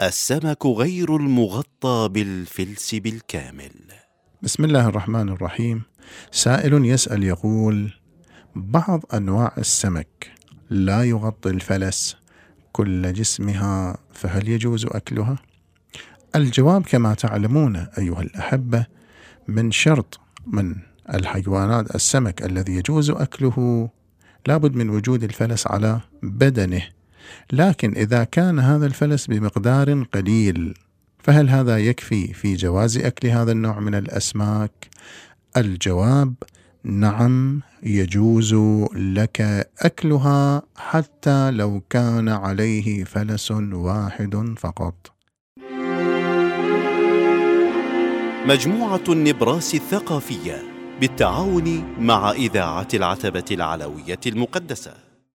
السمك غير المغطى بالفلس بالكامل. بسم الله الرحمن الرحيم. سائل يسأل يقول: بعض أنواع السمك لا يغطي الفلس كل جسمها، فهل يجوز أكلها؟ الجواب كما تعلمون أيها الأحبة، من شرط من الحيوانات السمك الذي يجوز أكله لابد من وجود الفلس على بدنه، لكن إذا كان هذا الفلس بمقدار قليل فهل هذا يكفي في جواز أكل هذا النوع من الأسماك؟ الجواب: نعم، يجوز لك أكلها حتى لو كان عليه فلس واحد فقط. مجموعة النبراس الثقافية بالتعاون مع إذاعة العتبة العلوية المقدسة.